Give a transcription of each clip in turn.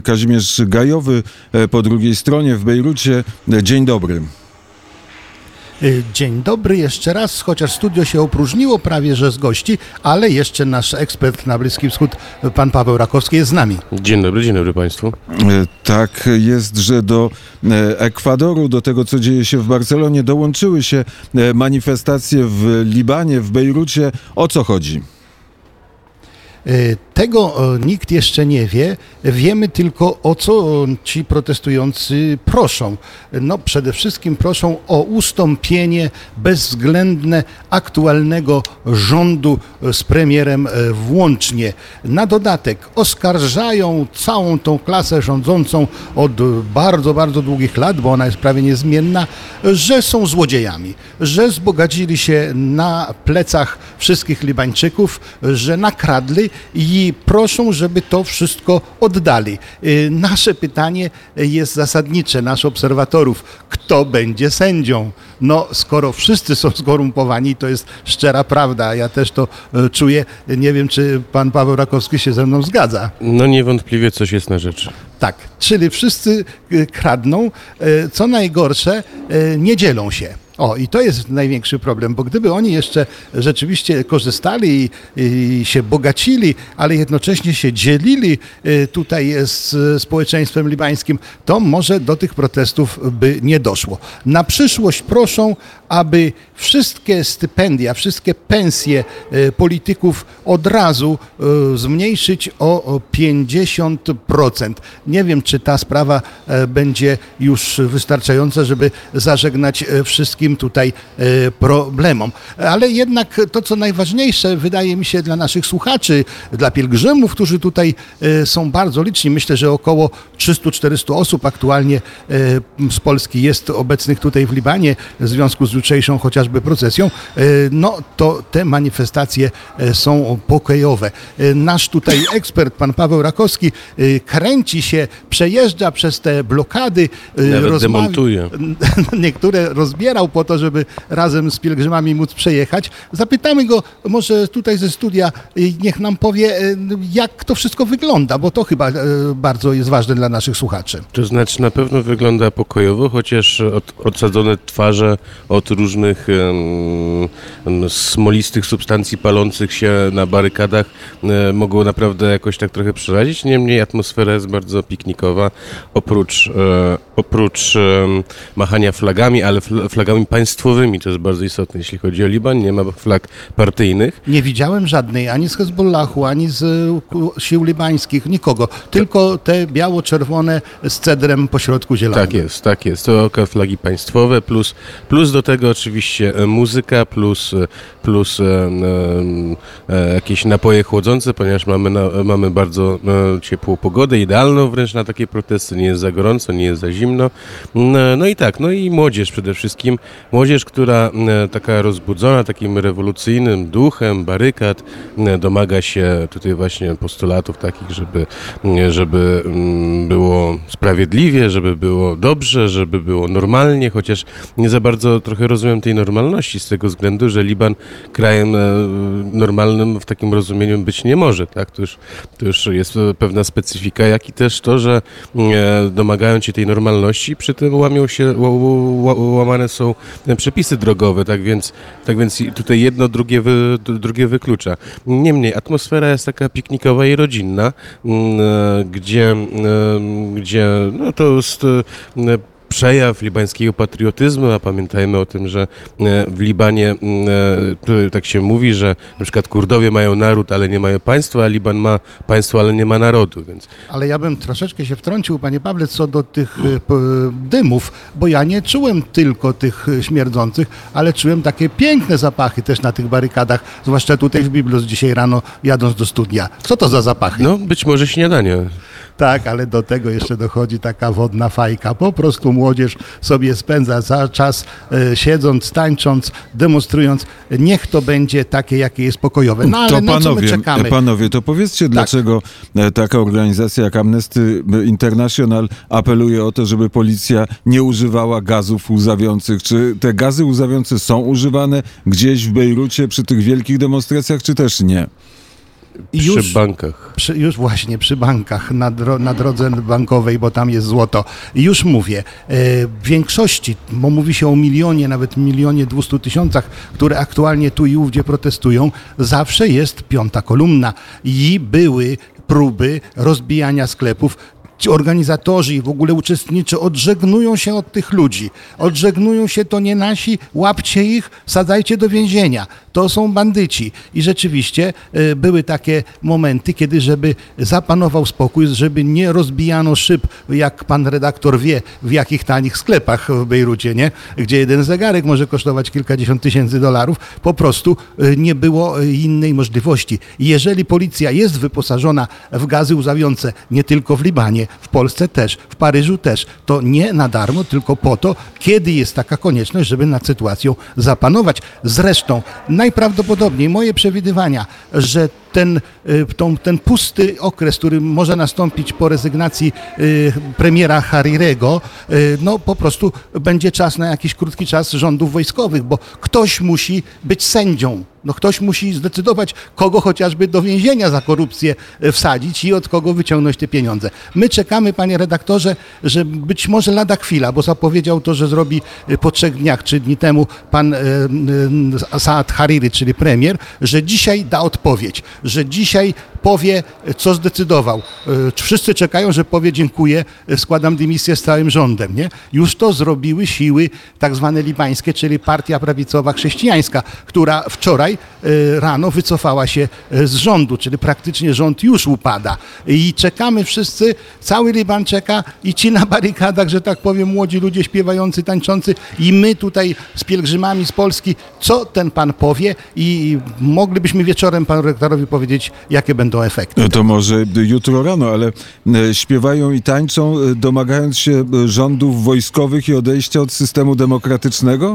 Kazimierz Gajowy po drugiej stronie w Bejrucie. Dzień dobry. Dzień dobry jeszcze raz, chociaż studio się opróżniło prawie że z gości, ale jeszcze nasz ekspert na Bliski Wschód, pan Paweł Rakowski, jest z nami. Dzień dobry Państwu. Tak jest, że do Ekwadoru, do tego, co dzieje się w Barcelonie, dołączyły się manifestacje w Libanie, w Bejrucie. O co chodzi? Tego nikt jeszcze nie wie. Wiemy tylko, o co ci protestujący proszą. No, przede wszystkim proszą o ustąpienie bezwzględne aktualnego rządu z premierem włącznie. Na dodatek oskarżają całą tą klasę rządzącą od bardzo, bardzo długich lat, bo ona jest prawie niezmienna, że są złodziejami, że wzbogacili się na plecach wszystkich Libańczyków, że nakradli i proszą, żeby to wszystko oddali. Nasze pytanie jest zasadnicze, nasz obserwatorów. Kto będzie sędzią? No, skoro wszyscy są skorumpowani, to jest szczera prawda. Ja też to czuję. Nie wiem, czy pan Paweł Rakowski się ze mną zgadza. No niewątpliwie coś jest na rzeczy. Tak, czyli wszyscy kradną. Co najgorsze, nie dzielą się. O, i to jest największy problem, bo gdyby oni jeszcze rzeczywiście korzystali i się bogacili, ale jednocześnie się dzielili tutaj z społeczeństwem libańskim, to może do tych protestów by nie doszło. Na przyszłość proszą, aby wszystkie stypendia, wszystkie pensje polityków od razu zmniejszyć o 50%. Nie wiem, czy ta sprawa będzie już wystarczająca, żeby zażegnać wszystkim tutaj problemom. Ale jednak to, co najważniejsze, wydaje mi się dla naszych słuchaczy, dla pielgrzymów, którzy tutaj są bardzo liczni, myślę, że około 300-400 osób aktualnie z Polski jest obecnych tutaj w Libanie w związku z jutrzejszą chociażby procesją, no to te manifestacje są pokojowe. Nasz tutaj ekspert, pan Paweł Rakowski, kręci się, przejeżdża przez te blokady, demontuje. Niektóre rozbierał po to, żeby razem z pielgrzymami móc przejechać. Zapytamy go może tutaj ze studia, niech nam powie, jak to wszystko wygląda, bo to chyba bardzo jest ważne dla naszych słuchaczy. To znaczy na pewno wygląda pokojowo, chociaż odsadzone twarze od różnych smolistych substancji palących się na barykadach mogło naprawdę jakoś tak trochę przerazić. Niemniej atmosfera jest bardzo piknikowa, oprócz machania flagami, ale flagami państwowymi, to jest bardzo istotne. Jeśli chodzi o Liban, nie ma flag partyjnych. Nie widziałem żadnej, ani z Hezbollahu, ani z sił libańskich, nikogo. Tylko te biało-czerwone z cedrem pośrodku zielonym. Tak jest. To flagi państwowe, plus do tego oczywiście muzyka, plus jakieś napoje chłodzące, ponieważ mamy bardzo ciepłą pogodę, idealną wręcz na takie protesty. Nie jest za gorąco, nie jest za zimno. No i młodzież przede wszystkim. Młodzież, która taka rozbudzona takim rewolucyjnym duchem barykad, domaga się tutaj właśnie postulatów takich, żeby było sprawiedliwie, żeby było dobrze, żeby było normalnie, chociaż nie za bardzo trochę rozumiem tej normalności z tego względu, że Liban krajem normalnym w takim rozumieniu być nie może, tak? To już jest pewna specyfika, jak i też to, że domagają się tej normalności, przy tym łamane są przepisy drogowe, tak więc tutaj jedno drugie wyklucza. Niemniej atmosfera jest taka piknikowa i rodzinna, gdzie no to jest przejaw libańskiego patriotyzmu, a pamiętajmy o tym, że w Libanie tak się mówi, że na przykład Kurdowie mają naród, ale nie mają państwa, a Liban ma państwo, ale nie ma narodu. Więc... Ale ja bym troszeczkę się wtrącił, panie Pawle, co do tych dymów, bo ja nie czułem tylko tych śmierdzących, ale czułem takie piękne zapachy też na tych barykadach, zwłaszcza tutaj w Biblos dzisiaj rano jadąc do studia. Co to za zapachy? No, być może śniadanie. Tak, ale do tego jeszcze dochodzi taka wodna fajka. Po prostu młodzież sobie spędza za czas siedząc, tańcząc, demonstrując. Niech to będzie takie, jakie jest pokojowe. No ale na co my czekamy? Panowie, to powiedzcie, dlaczego taka organizacja jak Amnesty International apeluje o to, żeby policja nie używała gazów łzawiących. Czy te gazy łzawiące są używane gdzieś w Bejrucie przy tych wielkich demonstracjach, czy też nie? Przy bankach. Już właśnie przy bankach, na drodze bankowej, bo tam jest złoto. I już mówię, w większości, bo mówi się o milionie, nawet 1,2 miliona, które aktualnie tu i ówdzie protestują, zawsze jest piąta kolumna. I były próby rozbijania sklepów. Ci organizatorzy i w ogóle uczestniczy odżegnują się od tych ludzi. Odżegnują się, to nie nasi, łapcie ich, sadzajcie do więzienia. To są bandyci. I rzeczywiście były takie momenty, kiedy żeby zapanował spokój, żeby nie rozbijano szyb, jak pan redaktor wie, w jakich tanich sklepach w Bejrucie, nie? Gdzie jeden zegarek może kosztować kilkadziesiąt tysięcy dolarów. Po prostu nie było innej możliwości. I jeżeli policja jest wyposażona w gazy łzawiące, nie tylko w Libanie, w Polsce też, w Paryżu też, to nie na darmo, tylko po to, kiedy jest taka konieczność, żeby nad sytuacją zapanować. Zresztą najprawdopodobniej moje przewidywania, że ten pusty okres, który może nastąpić po rezygnacji premiera Harirego, no po prostu będzie czas na jakiś krótki czas rządów wojskowych, bo ktoś musi być sędzią. No ktoś musi zdecydować, kogo chociażby do więzienia za korupcję wsadzić i od kogo wyciągnąć te pieniądze. My czekamy, panie redaktorze, że być może lada chwila, bo zapowiedział to, że zrobi po 3 dniach, 3 dni temu pan Saad Hariri, czyli premier, że dzisiaj da odpowiedź, że dzisiaj powie, co zdecydował. Wszyscy czekają, że powie dziękuję, składam dymisję z całym rządem. Nie? Już to zrobiły siły tak zwane libańskie, czyli partia prawicowa chrześcijańska, która wczoraj rano wycofała się z rządu, czyli praktycznie rząd już upada. I czekamy wszyscy, cały Liban czeka i ci na barykadach, że tak powiem, młodzi ludzie śpiewający, tańczący i my tutaj z pielgrzymami z Polski, co ten pan powie i moglibyśmy wieczorem panu rektorowi powiedzieć, jakie będą efekty. To może jutro rano, ale śpiewają i tańczą, domagając się rządów wojskowych i odejścia od systemu demokratycznego?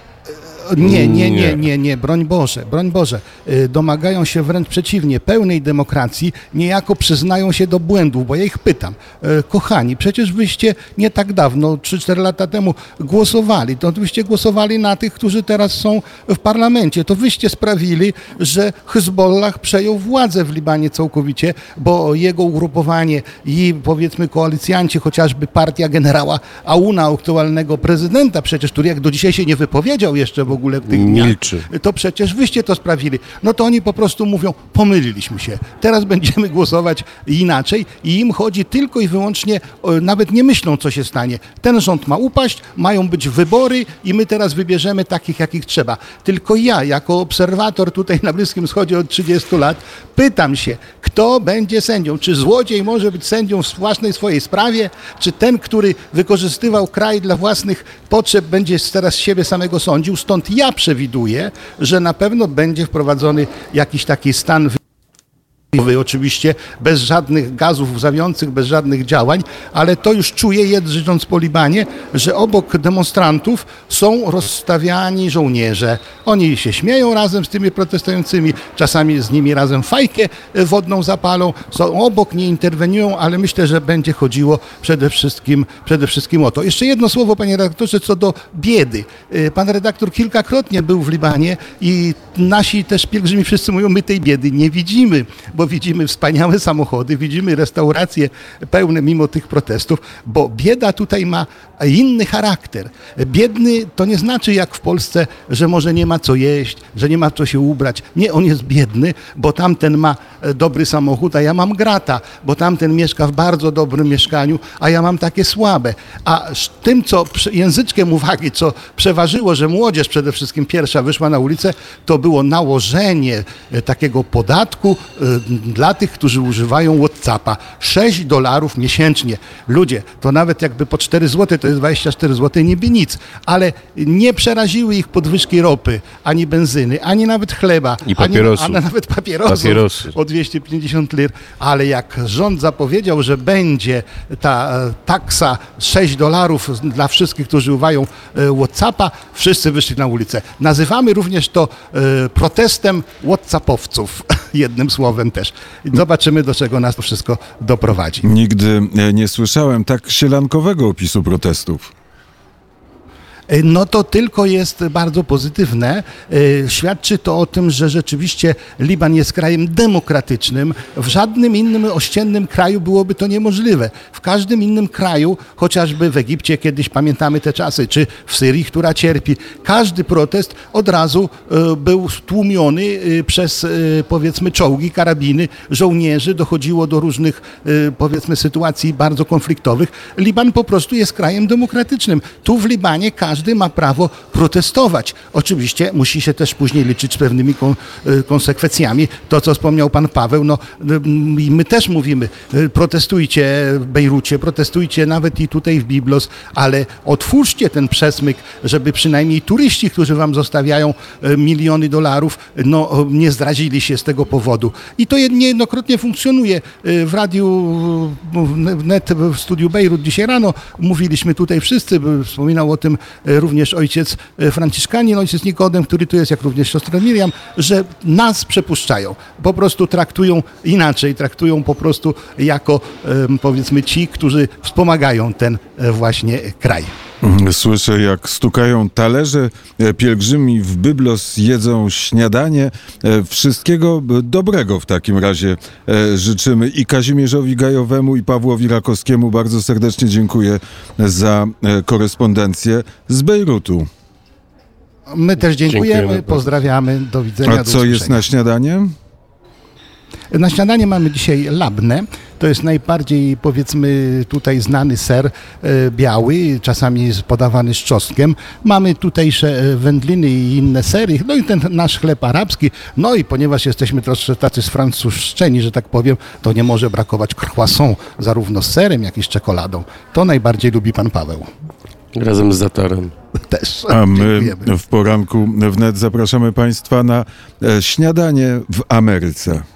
Nie, broń Boże. Domagają się wręcz przeciwnie, pełnej demokracji, niejako przyznają się do błędów, bo ja ich pytam, kochani, przecież wyście nie tak dawno, 3-4 lata temu głosowali, to wyście głosowali na tych, którzy teraz są w parlamencie, to wyście sprawili, że Hezbollah przejął władzę w Libanie całkowicie, bo jego ugrupowanie i powiedzmy koalicjanci, chociażby partia generała Aouna, aktualnego prezydenta przecież, który jak do dzisiaj się nie wypowiedział jeszcze w ogóle w tych dniach, to przecież wyście to sprawili. No to oni po prostu mówią, pomyliliśmy się, teraz będziemy głosować inaczej i im chodzi tylko i wyłącznie, nawet nie myślą, co się stanie. Ten rząd ma upaść, mają być wybory i my teraz wybierzemy takich, jakich trzeba. Tylko ja, jako obserwator tutaj na Bliskim Wschodzie od 30 lat, pytam się, kto będzie sędzią? Czy złodziej może być sędzią w własnej swojej sprawie? Czy ten, który wykorzystywał kraj dla własnych potrzeb, będzie teraz siebie samego sądził? Stąd ja przewiduję, że na pewno będzie wprowadzony jakiś taki stan oczywiście bez żadnych gazów łzawiących, bez żadnych działań, ale to już czuję, jeżdżąc po Libanie, że obok demonstrantów są rozstawiani żołnierze. Oni się śmieją razem z tymi protestującymi, czasami z nimi razem fajkę wodną zapalą, są obok, nie interweniują, ale myślę, że będzie chodziło przede wszystkim o to. Jeszcze jedno słowo, panie redaktorze, co do biedy. Pan redaktor kilkakrotnie był w Libanie i nasi też pielgrzymi wszyscy mówią, my tej biedy nie widzimy, bo widzimy wspaniałe samochody, widzimy restauracje pełne mimo tych protestów, bo bieda tutaj ma inny charakter. Biedny to nie znaczy jak w Polsce, że może nie ma co jeść, że nie ma co się ubrać. Nie, on jest biedny, bo tamten ma dobry samochód, a ja mam grata, bo tamten mieszka w bardzo dobrym mieszkaniu, a ja mam takie słabe. A tym, co języczkiem uwagi, co przeważyło, że młodzież przede wszystkim pierwsza wyszła na ulicę, to było nałożenie takiego podatku dla tych, którzy używają WhatsAppa. $6 miesięcznie. Ludzie, to nawet jakby po 4 zł, to jest 24 zł, niby nic, ale nie przeraziły ich podwyżki ropy, ani benzyny, ani nawet chleba, i papierosów. Ani nawet papierosów o 250 lir, ale jak rząd zapowiedział, że będzie ta taksa $6 dla wszystkich, którzy używają WhatsAppa, wszyscy wyszli na ulicę. Nazywamy również to protestem WhatsAppowców, jednym słowem też. Zobaczymy, do czego nas to wszystko doprowadzi. Nigdy nie słyszałem tak sielankowego opisu protestów. No to tylko jest bardzo pozytywne. Świadczy to o tym, że rzeczywiście Liban jest krajem demokratycznym. W żadnym innym ościennym kraju byłoby to niemożliwe. W każdym innym kraju, chociażby w Egipcie kiedyś pamiętamy te czasy, czy w Syrii, która cierpi, każdy protest od razu był stłumiony przez powiedzmy czołgi, karabiny, żołnierzy. Dochodziło do różnych powiedzmy sytuacji bardzo konfliktowych. Liban po prostu jest krajem demokratycznym. Tu w Libanie każdy ma prawo protestować. Oczywiście musi się też później liczyć z pewnymi konsekwencjami. To, co wspomniał pan Paweł, no i my też mówimy, protestujcie w Bejrucie, protestujcie nawet i tutaj w Biblos, ale otwórzcie ten przesmyk, żeby przynajmniej turyści, którzy wam zostawiają miliony dolarów, no nie zdradzili się z tego powodu. I to niejednokrotnie funkcjonuje. W radiu wnet w studiu Bejrut dzisiaj rano mówiliśmy tutaj wszyscy, wspominał o tym również ojciec Franciszkanin, ojciec Nikodem, który tu jest, jak również siostra Miriam, że nas przepuszczają. Po prostu traktują inaczej, traktują po prostu jako powiedzmy ci, którzy wspomagają ten właśnie kraj. Słyszę, jak stukają talerze, pielgrzymi w Byblos jedzą śniadanie. Wszystkiego dobrego w takim razie życzymy i Kazimierzowi Gajowemu, i Pawłowi Rakowskiemu. Bardzo serdecznie dziękuję za korespondencję z Bejrutu. My też dziękujemy, pozdrawiamy, do widzenia. A co jest na śniadanie? Na śniadanie mamy dzisiaj labnę. To jest najbardziej, powiedzmy, tutaj znany ser biały, czasami jest podawany z czosnkiem. Mamy tutejsze wędliny i inne sery, no i ten nasz chleb arabski. No i ponieważ jesteśmy troszkę tacy sfrancuszczeni, że tak powiem, to nie może brakować croissant, zarówno z serem, jak i z czekoladą. To najbardziej lubi pan Paweł. Razem z zatorem. Też. A my Dziękujemy. w poranku wnet zapraszamy państwa na śniadanie w Ameryce.